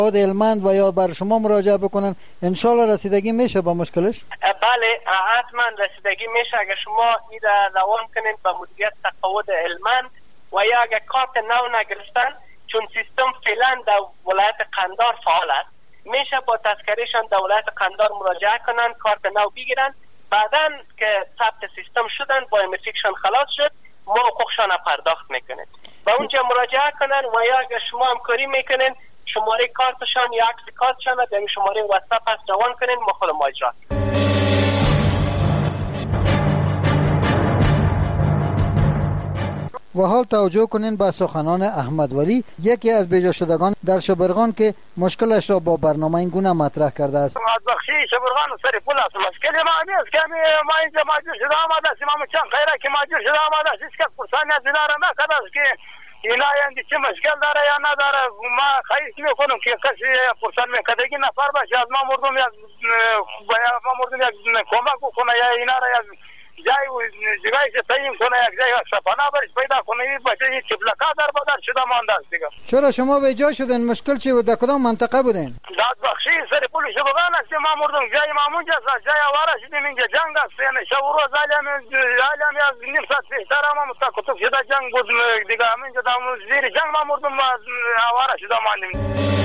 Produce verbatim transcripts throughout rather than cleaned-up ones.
خود هلمند و یا بر شما مراجعه بکنن انشالله رسیدگی میشه با مشکلش؟ بله حتما رسیدگی میشه اگر شما این را روان کنین به مدیریت تقاعد هلمند و یا اگر کارت نو نگرفتن، چون سیستم فعلا در ولایت قندار فعال است، میشه با تذکرهشان در ولایت قندار مراجعه کنن، کارت نو بگیرن، بعداً که ثبت سیستم شدن با امفیکشن خلاص شد ما حقوقشان پرداخت میکنن. با اونجا مراجعه کنن و یا اگر شما همکاری میکنن شماره کارتشان یا عکس کارتشان را در شماره واتساپ هست روان کنین، ما خود ما اجرا کنیم. و حال توجه کنین به سخنان احمد ولی، یکی از بیجا شدگان در شبرغان که مشکلش را با برنامه این گونه مطرح کرده است. از بخشی شبرغان سر پول است. مشکل ما نیست که ما اینجا ماجور شده آمده است. ما چند خیره که ماجور شده آمده است. هیچ کس پرسانی از اینا را نکرده است که اینا یعنی چه مشکل داره یا نداره. ما خواهش میکنم که کسی پرسان میکنه که نفر باشه از ما مردم یک ما مردم یک کمک بکنه یا اینا را یک جای و جایش تعیین کنه، یک جای سپانه برش پیدا کنه. این بچه این چپلکا در بدر شده مانده است دیگه. چرا شما به جا شدین؟ مشکل چی بود؟ در کدام منطقه بودین؟ داد بخشی سر پول شبرغان است. ما مردم جای مامون جاست، جای آواره شدیم اینجا جنگ است. یعنی شب و روز علیم علیم از نیم ساعت پیشتر ما متکتب شده جنگ بود دیگه. همینجا در زیر جنگ ما مردم آواره شده ماندیم.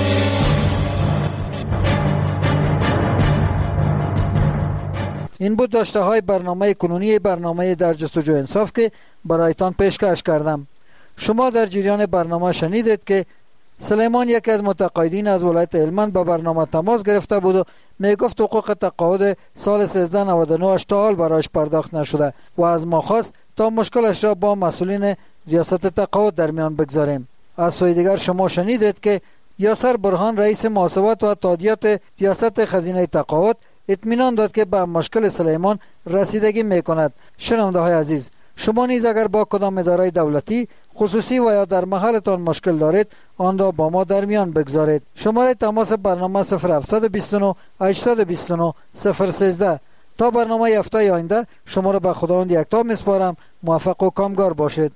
این بود داشته های برنامه کنونی برنامه در جستجو انصاف که برایتان پیشکش کردم. شما در جریان برنامه شنیدید که سلیمان یکی از متقاعدین از ولایت هلمند به برنامه تماس گرفته بود و میگفت حقوق تقاعد سال سیزده نود و نه تا حال برایش پرداخت نشده و از ما خواست تا مشکلش را با مسئولین ریاست تقاعد در میان بگذاریم. از سوی دیگر شما شنیدید که یاسر برهان رئیس محاسبات و تادیات ریاست خزینه تقاعد اطمینان داد که به مشکل سلیمان رسیدگی میکند. شنونده های عزیز، شما نیز اگر با کدام اداره دولتی خصوصی و یا در محلتان مشکل دارید آن را با ما در میان بگذارید. شماره تماس برنامه صفر هفت دو نه هشت دو نه صفر یک سه. تا برنامه هفته آینده شما را به خداوند یکتا میسپارم. موفق و کامگار باشید.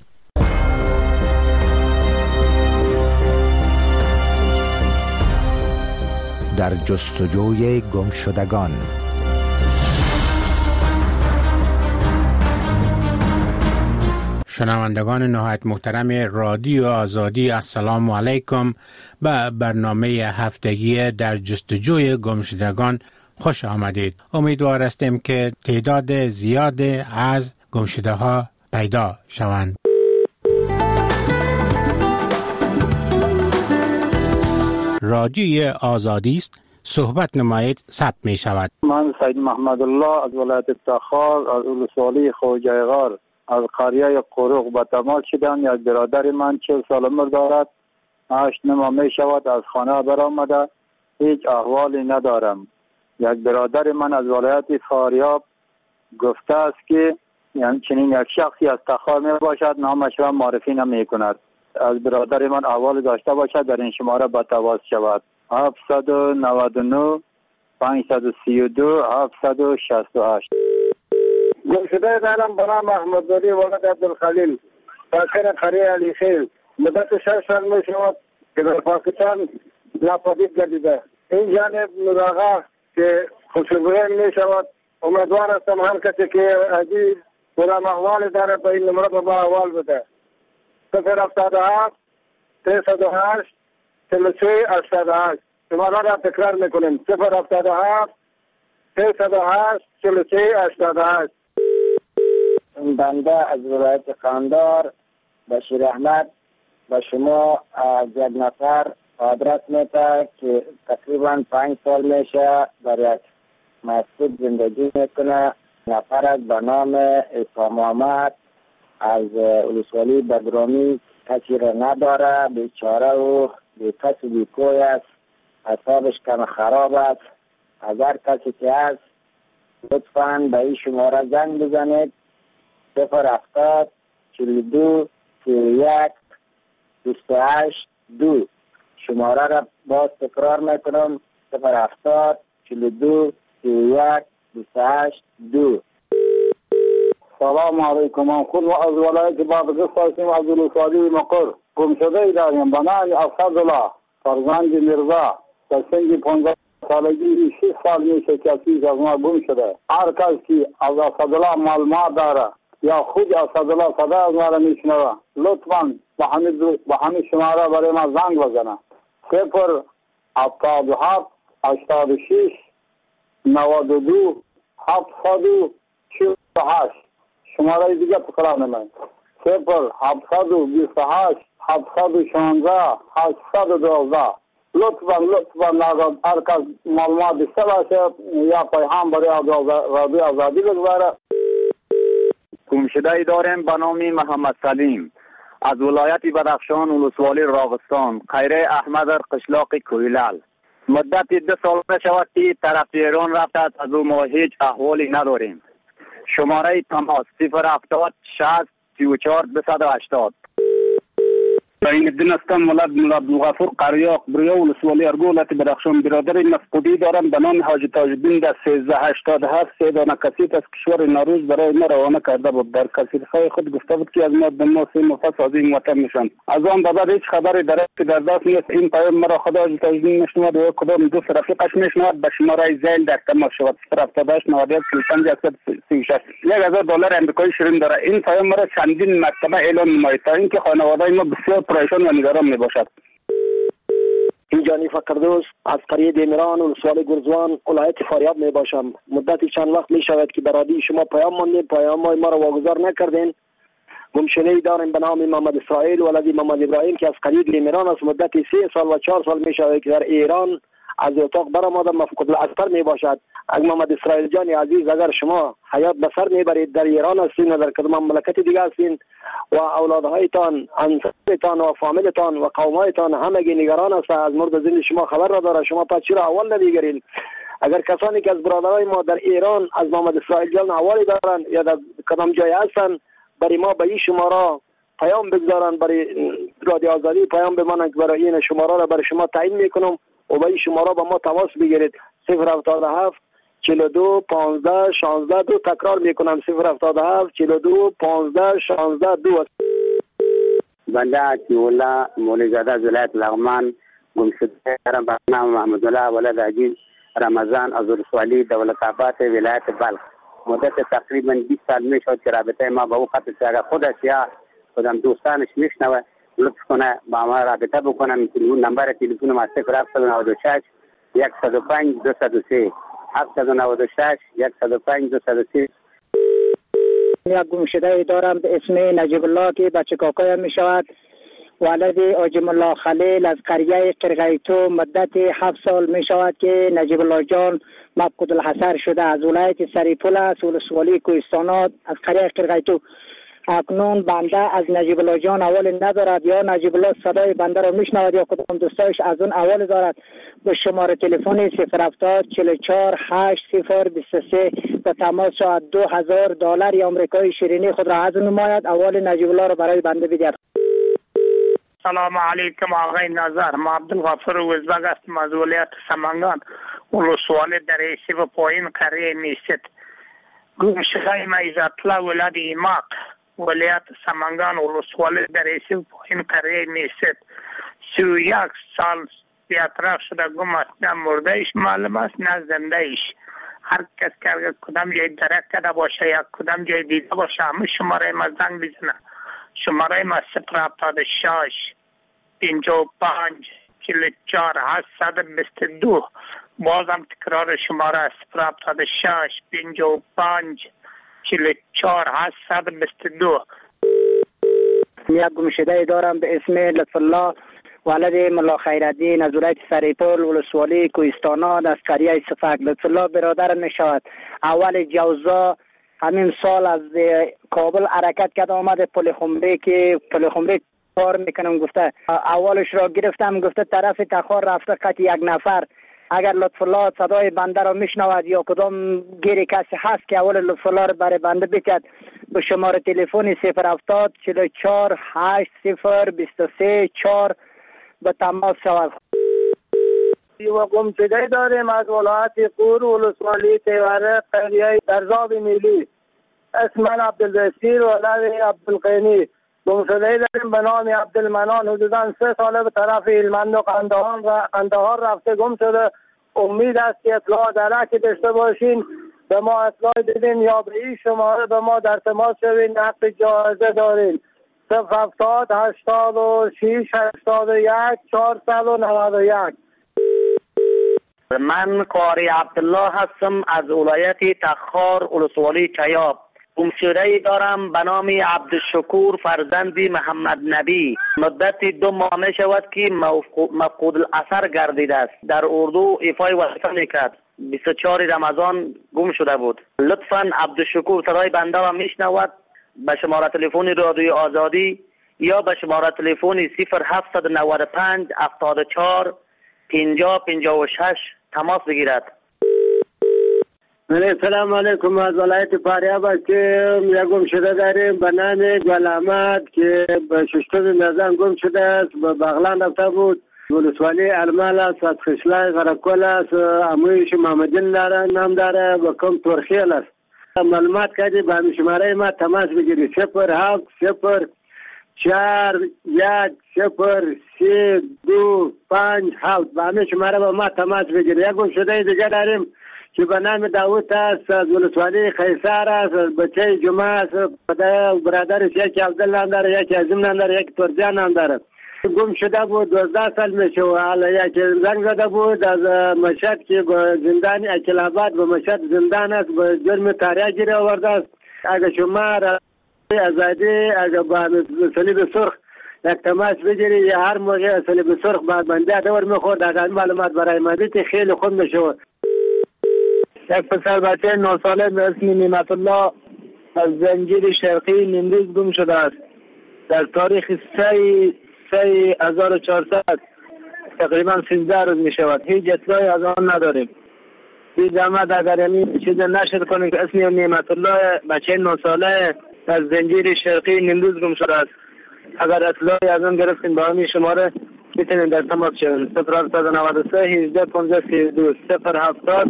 در جستجوی گمشدگان. شنوندگان نهایت محترم رادیو آزادی، السلام علیکم. به برنامه هفتگی در جستجوی گمشدگان خوش آمدید. امیدوار هستیم که تعداد زیاد از گمشده ها پیدا شوند. رادیوی آزادی است، صحبت نمایید ثبت می شود. من سید محمد الله از ولایت تخار از ولسوالی خوجایغار از قریه قروق به تماس شدم. یک برادر من چهل سال عمر دارد، هشت نما می شود از خانه برآمده، هیچ احوالی ندارم. یک برادر من از ولایت فاریاب گفته است که یعنی چنین یک شخصی از تخار می باشد، نامش را معرفی نمی کند. از برادر من احوال داشته باشد در این شماره به تماس شود. هفت نه نه پنج سه دو هفت شش هشت. گمشده دارم به نام احمد ولی ولد عبدالخلیل، ساکن قریه علی خیل. مدت شش سال می شود که در پاکستان ناپدید گردیده. این جانب مراغه که خوشبویه می شود. امیدوار هستم هر کسی که عزیز برام احوال داره به این نمره به ما احوال بده. صفر هفتاد و هفت سیصد و هشت چهل و سه هشتاد و هشت. شماره را تکرار میکنیم. صفر هفتاد و هفت سیصد و هشت چهل و سه هشتاد و هشت. بنده از ولایت قندار بشیر احمد و شما از یک نفر آدرس میده که تقریبا پنج سال میشه در یک مسجد زندگی میکنه. نفر از به نام عیسی محمد از ولسوالی بدرامی، کسی را نداره، بیچاره و بی کس و بی کوی است، حسابش کم خراب است. اگر کسی که هست لطفاً به این شماره زنگ بزنید. صفر هفتاد چهل و دو سی و یک بیست و هشت دو. شماره را باز تکرار میکنم. صفر هفتاد چهل و دو سی و یک بیست و هشت دو. سلام علیکم. من خود از ولایت بادغیس هستم، از ولسوالی مقر. گمشده ای داریم به نام اسدالله فرزند میرزا. در سن پانزده سالگی شش سال میشه که چیز از ما گم شده. هر کس که از اسدالله معلومات داره یا خود اسدالله صدا از ما را میشنوه لطفا با همین با همین شماره برای ما زنگ بزنه. صفر هفتاد و هفت هشتاد و شش نود و دو هفتصد و چهل و هشت. شماره دیگه تکرار نمید. صفر هفتصد و بیست و هشت هفتصد و شانزده هشتصد و دوازده. لطفا لطفا هر کس معلومات داشته باشه یا پیام برای رادیو آزادی بگذاره. گمشده داریم به نام محمد سلیم از ولایت بدخشان ولسوالی راغستان، خیره احمد قشلاق کوهلال. مدت دو سال شود که طرف ایران رفته از او ما هیچ احوالی نداریم. شماره تماس صفر هفتاد شصت سی و چهار دویست و هشتاد. این الدین هستم، ولد مولا عبدالغفور قریاق بریا ولسوالی ارگو ولایت بدخشان. برادر مفقودی دارم به نام حاجی تاج‌الدین در سیزده هشتاد و هفت. سه دانه کسیت از کشور نوروز برای ما روانه کرده بود. در کسیت‌های خود گفته بود که از ما به ما سه نفس از این وطن میشن. از آن به بعد هیچ خبری در که در دست نیست. این پیام مرا خدا حاجی تاج‌الدین میشنود و کدام دوست رفیقش میشنود. به شماره زیل در تماس شود. صفر هفتاد و هشت نود و یک چهل و پنج سی و شش. یک هزار دلار آمریکایی شیرین داره. این پیام مرا چندین مرتبه اعلام نماید تا اینکه خانواده ما بسیار پریشان و نگران می باشد. اینجانی فقردوس از قریه دیمران ولسوالی گرزوان ولایت فاریاب می باشم. مدتی چند وقت می شود که برادی شما پیام ماندیم، پیام ما را واگذار نکردین. گمشده داریم به نام محمد اسرائیل ولدی محمد ابراهیم که از قریه دیمران است. مدتی سه سال و چهار سال می شود که در ایران از اتاق برآمده مفقود الاسر می باشد. اگر محمد اسرائیل جان عزیز اگر شما حیات بسر میبرید در ایران هستین و در کدام مملکت دیگه هستین و اولادهایتان انصارتان و فامیلتان و قومایتان همگی نگران است از مورد زندگی شما خبر را داره، شما پس چرا اول نمیگیرین؟ اگر کسانی که از برادرای ما در ایران از محمد اسرائیل جان اوالی دارن یا در کدام جای هستن برای ما به این شماره پیام بگذارن، برای رادیو آزادی پیام بمانند که برای این شماره را برای شما تعیین میکنم و به این شماره با ما تماس بگیرید. صفر هفتاد و هفت چهل و دو پانزده شانزده دو. تکرار میکنم صفر هفتاد و هفت چهل و دو پانزده شانزده دو. بنده عطی‌الله مولوی‌زاده از ولایت لغمان گمشده دارم به نام محمد الله ولد عزیز رمضان از ولسوالی دولت‌آباد ولایت بلخ. مدت تقریبا بیست سال میشد که رابطه ما با او قطع شد. اگر خودش یا خودم دوستانش میشنوه لطف کنه با ما رابطه بکنم. تلفن نمبر تلفن ما صفر هفتصد و نود و شش صد و پنج دویست و سه هفتصد و نود و شش صد و پنج دویست و سه. یک گمشده دارم به اسم نجیب الله که بچه کاکایم می شود. ولد آجم الله خلیل از قریه قرقیتو. مدت هفت سال می شود که نجیب الله جان مفقود الحصر شده. از ولایت سریپول است ولسوالی کوهستانات از قریه قرقیتو. اکنون بنده از نجیب الله جان اول ندارد یا نجیب الله صدای بنده را میشنود یا کدام دوستایش از اون اول دارد. به شماره تلفن صفر هفتاد چهل و چهار هشت صفر بیست و سه به تماس شود. دو هزار دلار آمریکایی شیرینی خود را از نماید. اول نجیب الله را برای بنده بدهد. سلام علیکم آقای نظر، ما عبدالغفور وزبگ هستم از ولایت سمنگان ولسوالی در ایسی و پایین قریه میست. گمشده ما عزت‌الله ولد ایماق ولایت سمنگان ولسوالی در ایسی و پایین قریه میست. سی و یک سال بیاطراف شده گم است. نه مرده ایش معلوم است نه زنده ایش. هر کس که اگر کدام جای درک کرده باشه یا کدام جای دیده باشه همه شماره ما زنگ بزنه. شماره ما صفر هفتاد و شش پنجاه و پنج چهل و چهار هشتصد و بیست و دو. بازم تکرار شماره صفر هفتاد و شش پنجاه و پنج چهل و چهار هشتصد و بیست و دو. یک گمشده دارم به اسم لطف الله ولد ملا خیرالدین از ولایت سریپول ولسوالی کوهستانات از قریه صفک. لطف الله برادر می شود. اول جوزا همین سال از کابل حرکت کرد آمد پل خمری که پل خمری کار میکنم گفته. اولش را گرفتم گفته طرف تخار رفته قط یک نفر. اگر لطف الله صدای بنده را میشنود یا کدام گیری کسی هست که اول لطف الله را برای بنده بکرد به شماره تلفن صفر هفتاد چهل و چهار هشت صفر بیست و سه چهار به تماس شود. و گمشده داریم از ولایت قور ولسوالی تیوره قریه درزاب میلی. اسم من عبدالبصیر ولد عبدالقینی. گمشده داریم به نام عبدالمنان، حدودا سه ساله به طرف هلمند و قندهار و قندهار رفته گم شده. امید است که اطلاع درکی داشته باشین، به ما اطلاع بدین یا به این شماره به ما در تماس شوین. حق جایزه دارین. صفر هفتاد هشتاد و شش هشتاد و یک چهارصد و نود و یک. من قاری عبدالله هستم از ولایت تخار ولسوالی چیاب. گمشده دارم به نام عبدالشکور فرزندی محمد نبی. مدت دو ماه می شود که مفقود الاثر گردیده است. در اردو ایفای وظیفه میکرد. بیست و چهار رمضان گم شده بود. لطفاً عبدالشکور صدای بنده را میشنود، به شماره تلفن رادیو آزادی یا به شماره تلفن صفر هفت نه پنج هفتاد و چهار پنجاه پنجاه و شش تماس بگیرد. السلام علیکم. از ولایت فاریاب هستیم. یک گم شده داریم به نام گل احمد که به ششتم نزن گم شده است. به بغلان رفته بود. ولسوالی المال است. از خشلای غرقل است. امویش محمدین داره نام داره. به کم ترخیل است. معلومات کردی به همین شماره ما تماس بگیری. صفر هفت صفر چهار یک صفر سی دو پنج هفت. به همین شماره با ما تماس بگیری. یک گم شده دیگه داریم که به نام داوود است. از ولسوالی خیسار است. بچه جمعه است. برادرش یکی عبدالله داره، یکی عظیم داره، یکی ترجان هم داره. گم شده بود. دوازده سال میشه و حالا یکی زنگ زده بود از مشهد که به زندان اکلاباد به مشهد زندان است. به جرم تاریخ گیره آورده است. اگه شما آزادی اگه با صلیب سرخ یک تماس بگیری یا هر موقع صلیب سرخ بعد بنده دور میخورد اگر معلومات برای مدید خیلی خوب میشه. یک پسر بچه نه ساله به اسم نعمت الله از زنجیر شرقی نیمروز گم شده است. در تاریخ سه سه هزار و چهارصد تقریبا سیزده روز می شود. هیچ اطلاعی از آن نداریم. بی زحمت اگر این چیز نشر کنیم که اسم نعمت الله بچه نه ساله از زنجیر شرقی نیمروز گم شده است. اگر اطلاعی از آن گرفتیم با همین شماره میتونیم در تماس شویم. صفر هفتصد و نود و سه هجده پانزده سی و دو صفر هفتاد.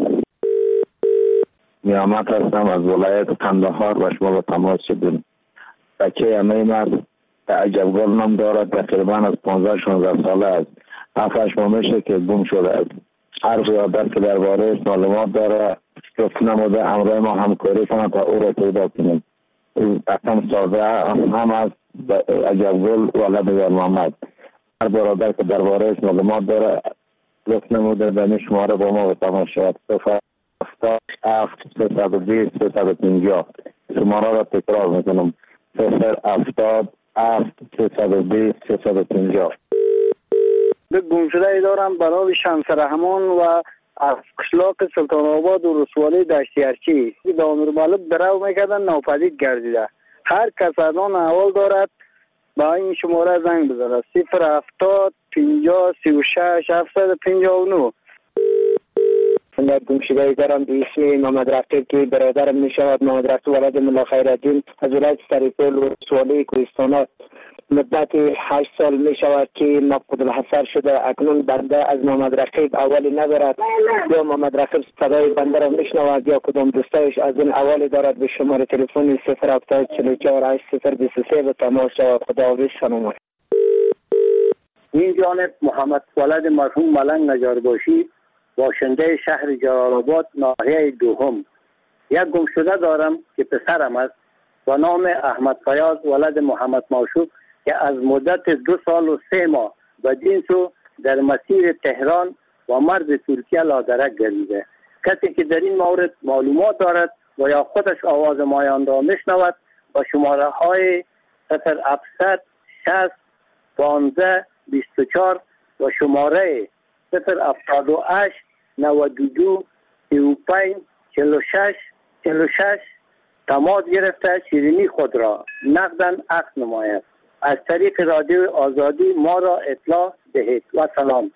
نیامت هستم از ولایت قندهار و شما به تماس شدیم. بچه همه مرد عجبگل نام دارد. تقریبا از پانزده شانزده ساله است. هفتش ماه میشه که گم شده است. حرف یادت که درباره معلومات داره گفت نموده همراه ما همکاری کنند تا او را پیدا کنیم. اصلا ساده هم از عجبگل ولد یار محمد. هر برادر که درباره معلومات داره گفت نموده به شماره با ما به تماس شود. هفتاد هفت سیصد و بیست سیصد و پنجاه. شماره را تکرار میکنم. صفر هفتاد هفت سیصد و بیست سیصد و پنجاه. به گم شده دارم به نام شمس رحمان و از قشلاق سلطان آباد و رسوالی دشتیارچی به امیر مالک درو میکردن ناپدید گردیده. هر کس از آن احوال دارد با این شماره زنگ بزنه. صفر هفتاد پنجاه سی و شش هفتصد و پنجاه و نه. یک گمشده دارم به اسم محمد رفیق که برادرم می شود. محمد رفیق ولد ملا خیرالدین از ولایت سریپول و ولسوالی کوهستان. مدت هشت سال می شود که مفقود الاثر شده. اکنون بنده از محمد رفیق اولی ندارد. یا محمد رفیق صدای بنده را می شنود یا کدام دوستایش از این اولی دارد. به شماره تلفن صفر هفتاد چهل و چهار هشت صفر بیست و سه به تماس شود. خداحافظ. سلام. این جانب محمد ولد مرحوم ملنگ نجارباشی باشنده شهر جلال‌آباد ناحیه دوم. یک گمشده دارم که پسرم است با نام احمد فیاض ولد محمد معشوق که از مدت دو سال و سه ماه و جنسو در مسیر تهران و مرز ترکیه لادرک گردیده. کسی که در این مورد معلومات دارد و یا خودش آواز مایان را میشنود با شماره های صفر هفتصد شصت پانزده بیست و چهار و شماره صفر هفتاد و هشت نود و دو سی و پنج چهل و شش چهل و شش تماس گرفته شیرینی خود را نقداً عکس نماید. از طریق رادیو آزادی ما را اطلاع دهید و سلام.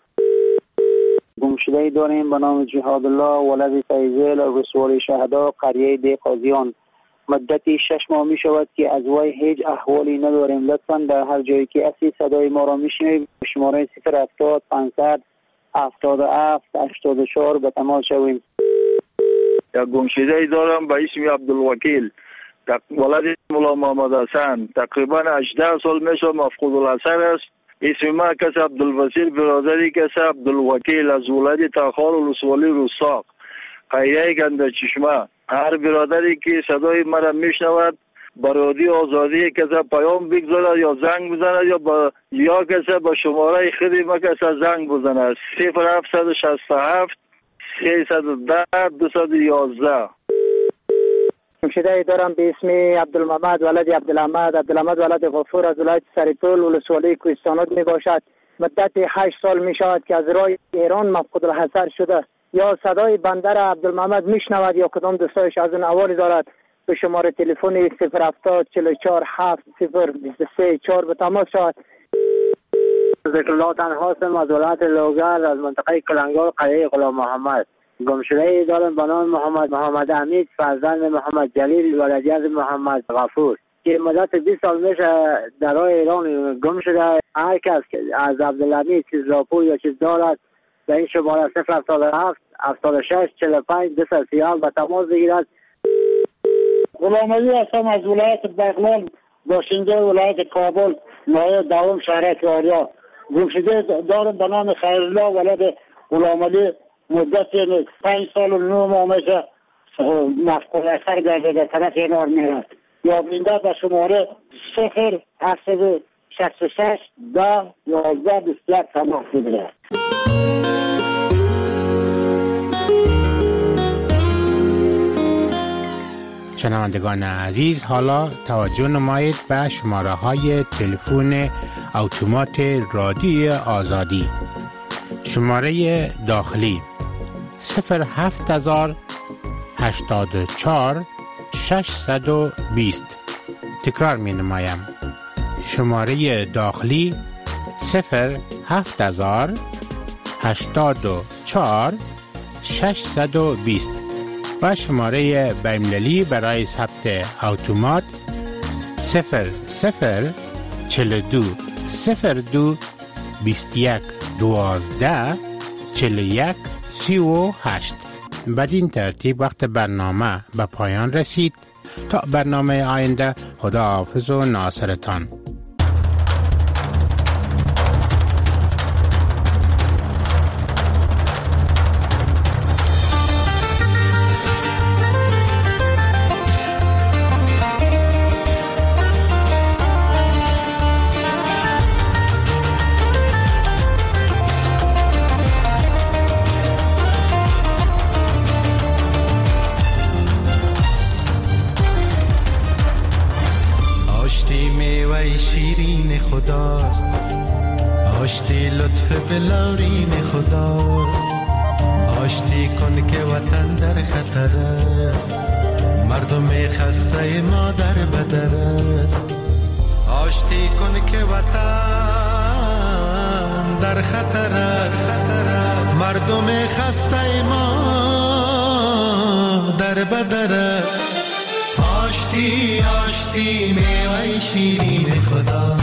گمشده داریم به نام جهاد الله ولد فیضل رسول شهدا قریه دی قاضیان. مدتی شش ماه می شود که از وی هیچ احوالی نداریم. لطفاً در هر جایی که اسی صدای ما را میشنوید شماره صفر هفتاد پانصد هفتاد و هفت هشتاد و چهار به تماس شویم. یک گمشده دارم به اسم عبدالوکیل ولد مولا محمد حسن تقریبا هجده سال میشه مفقود الاثر است. اسم ما کس عبدالبصیر برادری کس عبدالوکیل از ولد تخار ولسوالی روساق قریه گنده چشمه. هر برادری که صدای مرا میشنود برادی آزادی کسی پیام بگذارد یا زنگ بزند یا با یا کسی با شماره خودی ما کسی زنگ بزند صفر هفتصد و شصت و هفت سیصد و ده دویست و یازده. گمشده دارم به اسم عبدالمحمد ولد عبدالحمد عبدالحمد ولد غفور از ولایت سریپول ولسوالی کوهستانات می باشد. مدت هشت سال می شود که از راه ایران مفقود الحضر شده. یا صدای بندر عبدالمحمد میشنود یا کدام دوستایش از اون احوالی دارد به شماره تلفن صفر هفتاد چهل و چهار هفت صفر بیست و سه چهار به تماس شود. ذکر الله تنهاستم از ولایت لوگر از منطقه کلنگار قریه غلام محمد. گمشده دارم به نام محمد محمد حمید فرزند محمد جلیل ولدی از محمد غفور که مدت بیست سال میشه در راه ایران گم شده. هر کس از عبدالحمید چیز راپور یا چیز دارد به این شماره صفر هفتاد و هفت هفتاد و شش چهل و پنج دویست و سی و هفت به تماس بگیرد. غلام علی هستم از ولایت بغلان باشنده ولایت کابل نایه دوم شهر آریا. گمشده دارم به نام خیرالله ولد غلام علی مدت پنج سال و نه ماه میشه مفقود اثر گرده در طرف اینار میرد. یا بینده به شماره صفر هفتصد و شصت و شش ده یازده بیست و یک تماس بگیرد. شنوندگان عزیز، حالا توجه نمایید به شماره های تلفن اتومات رادیو آزادی. شماره داخلی صفر هفت هزار هشتاد و چهار ششصد و بیست. تکرار می نمایم. شماره داخلی صفر هفت هزار هشتاد و چهار ششصد و بیست و شماره بین‌المللی برای ثبت اتومات صفر صفر چهل و دو صفر دو بیست و یک دوازده چهل و یک سی و هشت. بدین ترتیب وقت برنامه به پایان رسید. تا برنامه آینده، خدا حافظ و ناصرتان. خداست آشتی لطف بلورین خدا آشتی کن که وطن در خطر است مردم خسته ما در بدر است آشتی کن که وطن در خطر است مردم خسته ما در بدر است آشتی آشتی میوه شیرین خدا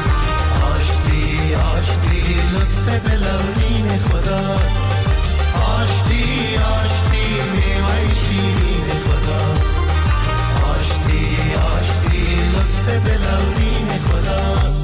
آشتی لطف بلورین خداست آشتی آشتی میوه شیرین خداست آشتی آشتی لطف بلورین خداست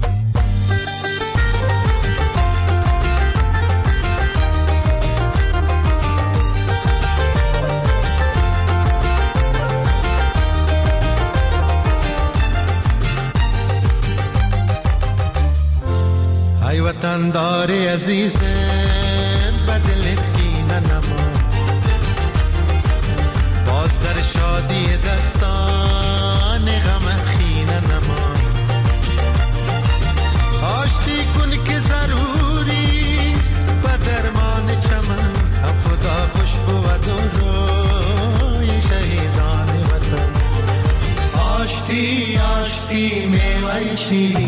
ای وطن داری عزیزم بدلت کینه نما باز در شادی دستان غمت خینه نما آشتی کن که ضروریست و درمان چمن هم خدا خوش بود و روی شهیدان وطن آشتی آشتی میوه شیرین